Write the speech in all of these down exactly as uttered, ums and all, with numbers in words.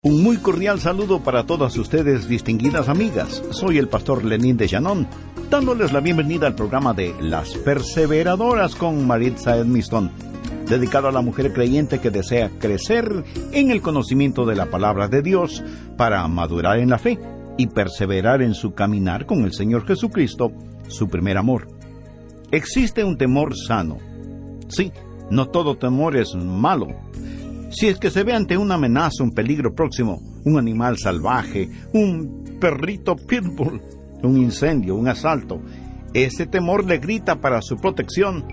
Un muy cordial saludo para todas ustedes, distinguidas amigas. Soy el pastor Lenín de Llanón, dándoles la bienvenida al programa de Las Perseveradoras con Maritza Edmiston, dedicado a la mujer creyente que desea crecer en el conocimiento de la palabra de Dios para madurar en la fe y perseverar en su caminar con el Señor Jesucristo, su primer amor. Existe un temor sano. Sí, no todo temor es malo. Si es que se ve ante una amenaza, un peligro próximo, un animal salvaje, un perrito pitbull, un incendio, un asalto, ese temor le grita para su protección.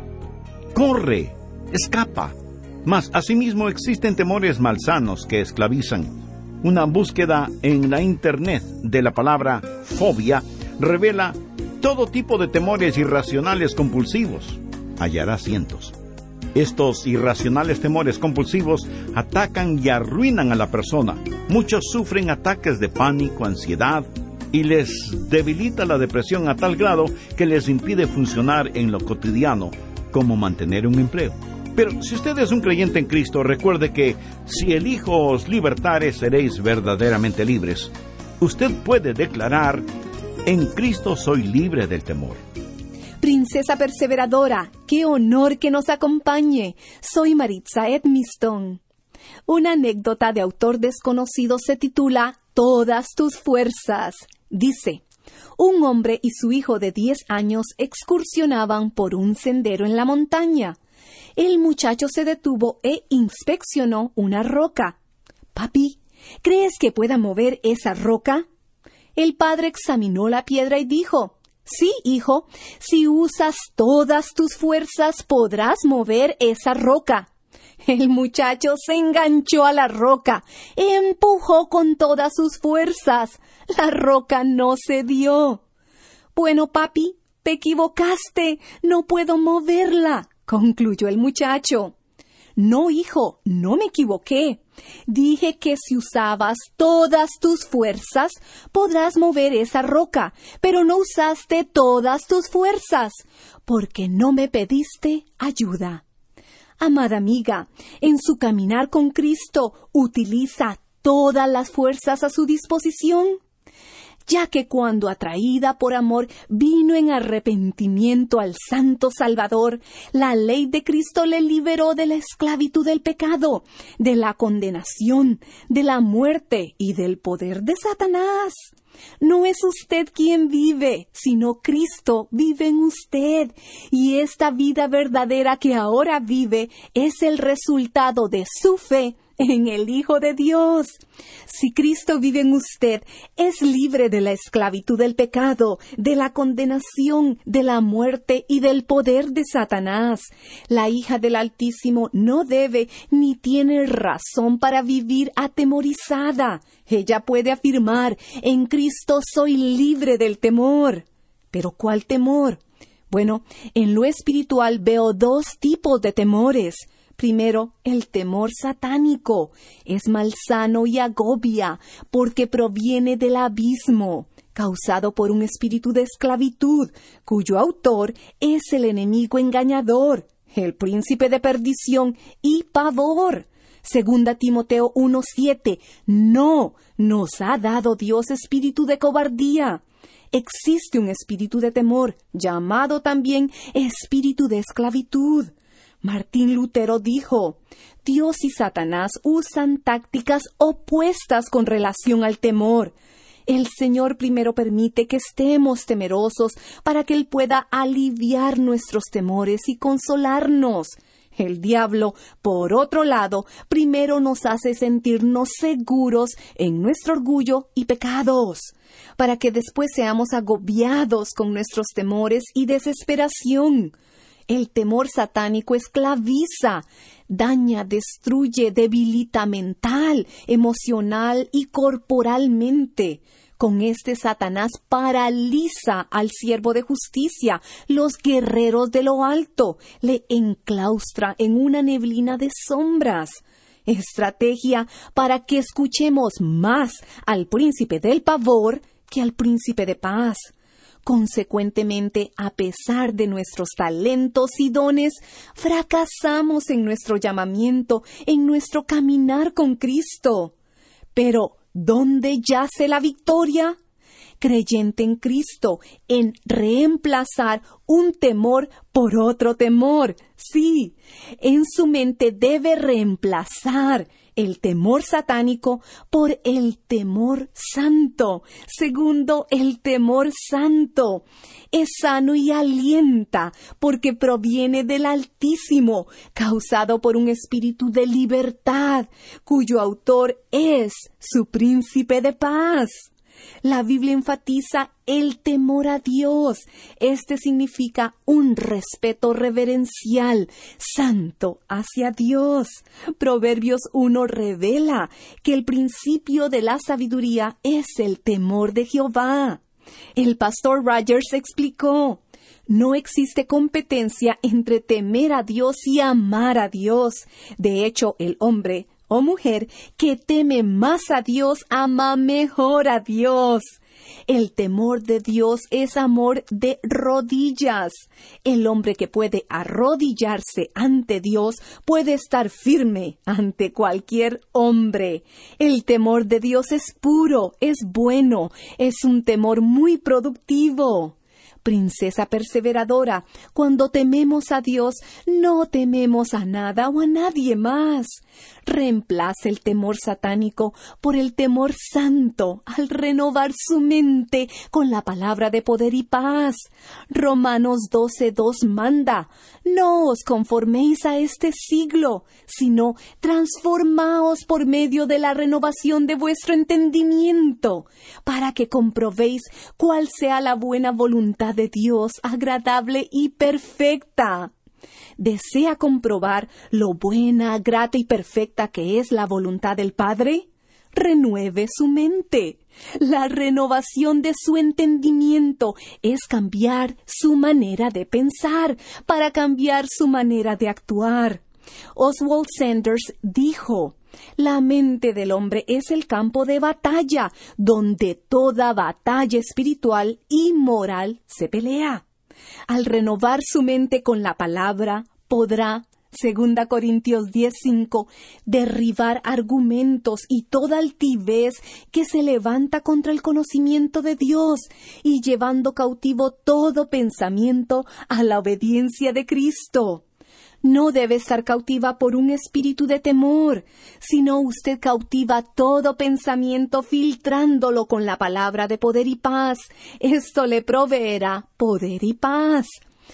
¡Corre! ¡Escapa! Mas, asimismo, existen temores malsanos que esclavizan. Una búsqueda en la internet de la palabra fobia revela todo tipo de temores irracionales compulsivos. Hallará cientos. Estos irracionales temores compulsivos atacan y arruinan a la persona. Muchos sufren ataques de pánico, ansiedad, y les debilita la depresión a tal grado que les impide funcionar en lo cotidiano, como mantener un empleo. Pero si usted es un creyente en Cristo, recuerde que si el Hijo os libertare, seréis verdaderamente libres. Usted puede declarar: en Cristo soy libre del temor. Princesa perseveradora, qué honor que nos acompañe. Soy Maritza Edmiston. Una anécdota de autor desconocido se titula Todas tus fuerzas. Dice: un hombre y su hijo de diez años excursionaban por un sendero en la montaña. El muchacho se detuvo e inspeccionó una roca. «Papi, ¿crees que pueda mover esa roca?» El padre examinó la piedra y dijo: «Sí, hijo, si usas todas tus fuerzas podrás mover esa roca». El muchacho se enganchó a la roca, empujó con todas sus fuerzas. La roca no cedió. «Bueno, papi, te equivocaste, no puedo moverla», concluyó el muchacho. «No, hijo, no me equivoqué. Dije que si usabas todas tus fuerzas, podrás mover esa roca, pero no usaste todas tus fuerzas, porque no me pediste ayuda». Amada amiga, en su caminar con Cristo, ¿utiliza todas las fuerzas a su disposición? Ya que cuando atraída por amor vino en arrepentimiento al Santo Salvador, la ley de Cristo le liberó de la esclavitud del pecado, de la condenación, de la muerte y del poder de Satanás. No es usted quien vive, sino Cristo vive en usted, y esta vida verdadera que ahora vive es el resultado de su fe en el Hijo de Dios. Si Cristo vive en usted, es libre de la esclavitud del pecado, de la condenación, de la muerte y del poder de Satanás. La hija del Altísimo no debe ni tiene razón para vivir atemorizada. Ella puede afirmar: en Cristo soy libre del temor. ¿Pero cuál temor? Bueno, en lo espiritual veo dos tipos de temores. Primero, el temor satánico. Es malsano y agobia porque proviene del abismo, causado por un espíritu de esclavitud, cuyo autor es el enemigo engañador, el príncipe de perdición y pavor. Segunda Timoteo uno siete. No nos ha dado Dios espíritu de cobardía. Existe un espíritu de temor, llamado también espíritu de esclavitud. Martín Lutero dijo: Dios y Satanás usan tácticas opuestas con relación al temor. El Señor primero permite que estemos temerosos para que Él pueda aliviar nuestros temores y consolarnos. El diablo, por otro lado, primero nos hace sentirnos seguros en nuestro orgullo y pecados, para que después seamos agobiados con nuestros temores y desesperación. El temor satánico esclaviza, daña, destruye, debilita mental, emocional y corporalmente. Con este Satanás paraliza al siervo de justicia, los guerreros de lo alto, le enclaustra en una neblina de sombras. Estrategia para que escuchemos más al príncipe del pavor que al príncipe de paz. Consecuentemente, a pesar de nuestros talentos y dones, fracasamos en nuestro llamamiento, en nuestro caminar con Cristo. Pero, ¿dónde yace la victoria? Creyente en Cristo, en reemplazar un temor por otro temor. Sí, en su mente debe reemplazar el temor satánico por el temor santo. Segundo, el temor santo es sano y alienta porque proviene del Altísimo, causado por un espíritu de libertad, cuyo autor es su príncipe de paz. La Biblia enfatiza el temor a Dios. Este significa un respeto reverencial, santo hacia Dios. Proverbios uno revela que el principio de la sabiduría es el temor de Jehová. El pastor Rogers explicó: no existe competencia entre temer a Dios y amar a Dios. De hecho, el hombre o mujer que teme más a Dios ama mejor a Dios. El temor de Dios es amor de rodillas. El hombre que puede arrodillarse ante Dios puede estar firme ante cualquier hombre. El temor de Dios es puro, es bueno, es un temor muy productivo. Princesa perseveradora, cuando tememos a Dios, no tememos a nada o a nadie más. Reemplace el temor satánico por el temor santo al renovar su mente con la palabra de poder y paz. Romanos doce dos manda: no os conforméis a este siglo, sino transformaos por medio de la renovación de vuestro entendimiento, para que comprobéis cuál sea la buena voluntad de Dios, agradable y perfecta. ¿Desea comprobar lo buena, grata y perfecta que es la voluntad del Padre? Renueve su mente. La renovación de su entendimiento es cambiar su manera de pensar para cambiar su manera de actuar. Oswald Sanders dijo: la mente del hombre es el campo de batalla, donde toda batalla espiritual y moral se pelea. Al renovar su mente con la palabra, podrá, segunda Corintios diez cinco, derribar argumentos y toda altivez que se levanta contra el conocimiento de Dios, y llevando cautivo todo pensamiento a la obediencia de Cristo. No debe estar cautiva por un espíritu de temor, sino usted cautiva todo pensamiento filtrándolo con la palabra de poder y paz. Esto le proveerá poder y paz.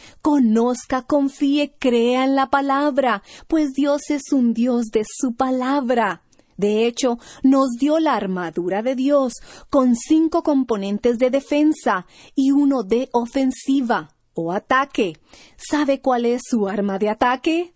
Conozca, confíe, crea en la palabra, pues Dios es un Dios de su palabra. De hecho, nos dio la armadura de Dios con cinco componentes de defensa y uno de ofensiva o ataque. ¿Sabe cuál es su arma de ataque?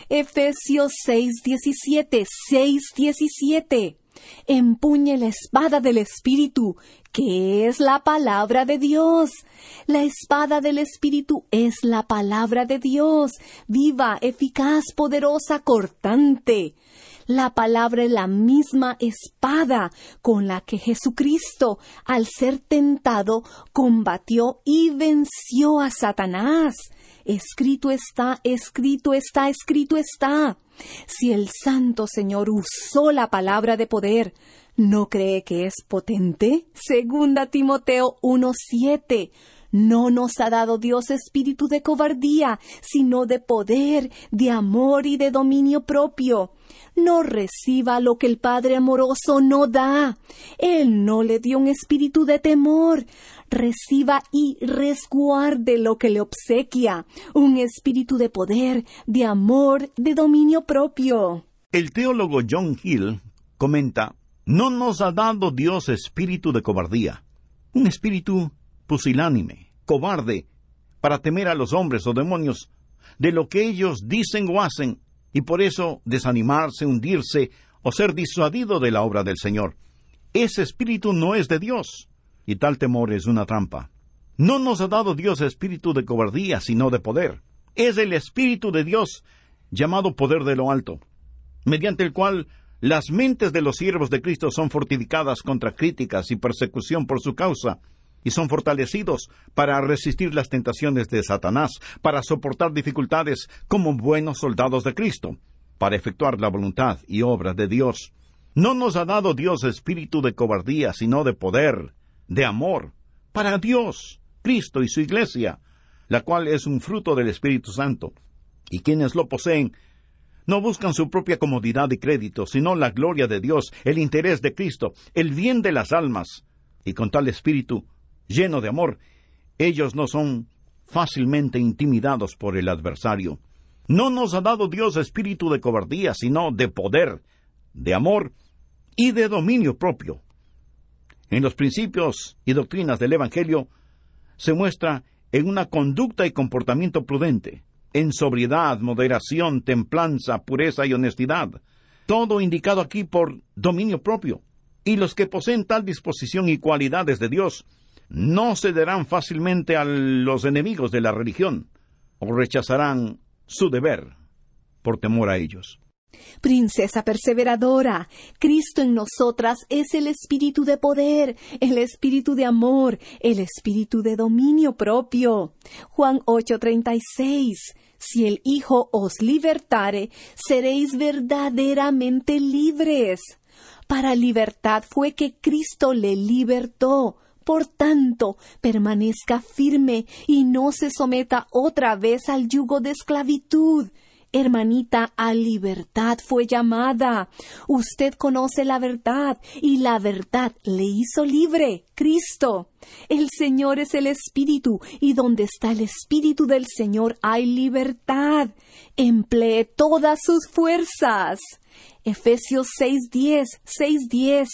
Efesios seis diecisiete, seis diecisiete. Empuñe la espada del Espíritu, que es la palabra de Dios. La espada del Espíritu es la palabra de Dios, viva, eficaz, poderosa, cortante. La palabra es la misma espada con la que Jesucristo, al ser tentado, combatió y venció a Satanás. Escrito está, escrito está, escrito está. Si el Santo Señor usó la palabra de poder, ¿no cree que es potente? Segunda Timoteo uno siete. No nos ha dado Dios espíritu de cobardía, sino de poder, de amor y de dominio propio. No reciba lo que el Padre amoroso no da. Él no le dio un espíritu de temor. Reciba y resguarde lo que le obsequia, un espíritu de poder, de amor, de dominio propio. El teólogo John Hill comenta: no nos ha dado Dios espíritu de cobardía, un espíritu pusilánime, cobarde, para temer a los hombres o demonios de lo que ellos dicen o hacen, y por eso desanimarse, hundirse o ser disuadido de la obra del Señor. Ese espíritu no es de Dios, y tal temor es una trampa. No nos ha dado Dios espíritu de cobardía, sino de poder. Es el espíritu de Dios, llamado poder de lo alto, mediante el cual las mentes de los siervos de Cristo son fortificadas contra críticas y persecución por su causa, y son fortalecidos para resistir las tentaciones de Satanás, para soportar dificultades como buenos soldados de Cristo, para efectuar la voluntad y obra de Dios. No nos ha dado Dios espíritu de cobardía, sino de poder, de amor, para Dios, Cristo y su iglesia, la cual es un fruto del Espíritu Santo. Y quienes lo poseen no buscan su propia comodidad y crédito, sino la gloria de Dios, el interés de Cristo, el bien de las almas. Y con tal espíritu, lleno de amor, ellos no son fácilmente intimidados por el adversario. No nos ha dado Dios espíritu de cobardía, sino de poder, de amor y de dominio propio. En los principios y doctrinas del Evangelio se muestra en una conducta y comportamiento prudente, en sobriedad, moderación, templanza, pureza y honestidad, todo indicado aquí por dominio propio. Y los que poseen tal disposición y cualidades de Dios no cederán fácilmente a los enemigos de la religión, o rechazarán su deber por temor a ellos. Princesa perseveradora, Cristo en nosotras es el espíritu de poder, el espíritu de amor, el espíritu de dominio propio. Juan ocho treinta y seis. Si el Hijo os libertare, seréis verdaderamente libres. Para libertad fue que Cristo le libertó. Por tanto, permanezca firme y no se someta otra vez al yugo de esclavitud. Hermanita, a libertad fue llamada. Usted conoce la verdad y la verdad le hizo libre. Cristo. El Señor es el Espíritu y donde está el Espíritu del Señor hay libertad. Emplee todas sus fuerzas. Efesios seis diez, seis diez.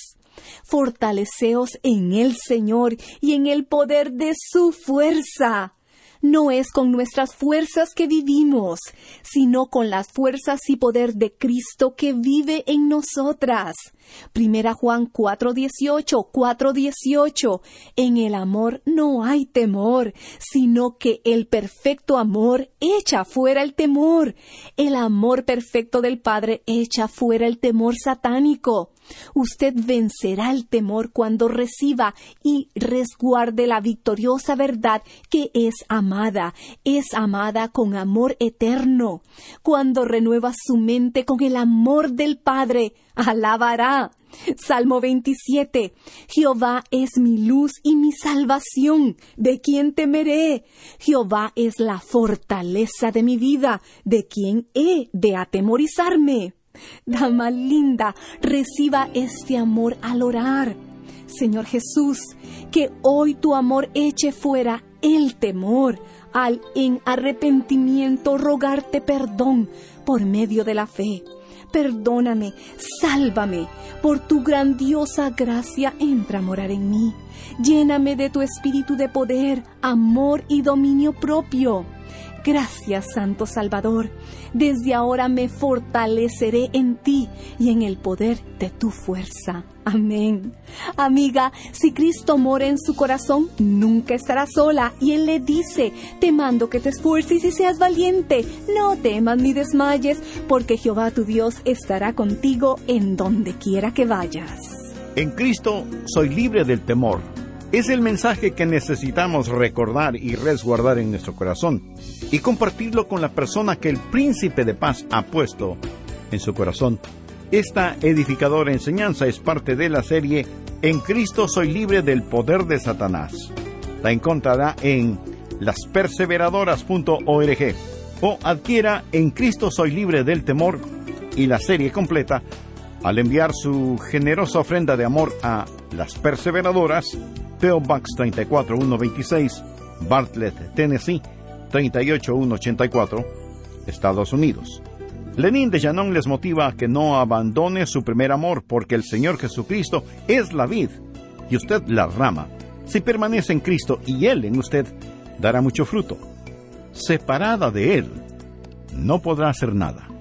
Fortaleceos en el Señor y en el poder de su fuerza. No es con nuestras fuerzas que vivimos, sino con las fuerzas y poder de Cristo que vive en nosotras. Primera Juan cuatro dieciocho, cuatro dieciocho. En el amor no hay temor, sino que el perfecto amor echa fuera el temor. El amor perfecto del Padre echa fuera el temor satánico. Usted vencerá el temor cuando reciba y resguarde la victoriosa verdad que es amada, es amada con amor eterno. Cuando renueva su mente con el amor del Padre, alabará. Salmo veintisiete. Jehová es mi luz y mi salvación. ¿De quién temeré? Jehová es la fortaleza de mi vida. ¿De quién he de atemorizarme? Dama linda, reciba este amor al orar. Señor Jesús, que hoy tu amor eche fuera el temor, al en arrepentimiento rogarte perdón por medio de la fe. Perdóname, sálvame, por tu grandiosa gracia entra a morar en mí. Lléname de tu espíritu de poder, amor y dominio propio. Gracias, Santo Salvador. Desde ahora me fortaleceré en ti y en el poder de tu fuerza. Amén. Amiga, si Cristo mora en su corazón, nunca estará sola. Y Él le dice, te mando que te esfuerces y seas valiente. No temas ni desmayes, porque Jehová tu Dios estará contigo en donde quiera que vayas. En Cristo soy libre del temor. Es el mensaje que necesitamos recordar y resguardar en nuestro corazón y compartirlo con la persona que el Príncipe de Paz ha puesto en su corazón. Esta edificadora enseñanza es parte de la serie En Cristo soy libre del poder de Satanás. La encontrará en las perseveradoras punto org o adquiera En Cristo soy libre del temor y la serie completa al enviar su generosa ofrenda de amor a Las Perseveradoras, P O Box tres cuatro uno dos seis, Bartlett, Tennessee, tres ocho uno ocho cuatro, Estados Unidos. Lenín de Llanón les motiva a que no abandone su primer amor, porque el Señor Jesucristo es la vid y usted la rama. Si permanece en Cristo y Él en usted, dará mucho fruto. Separada de Él, no podrá hacer nada.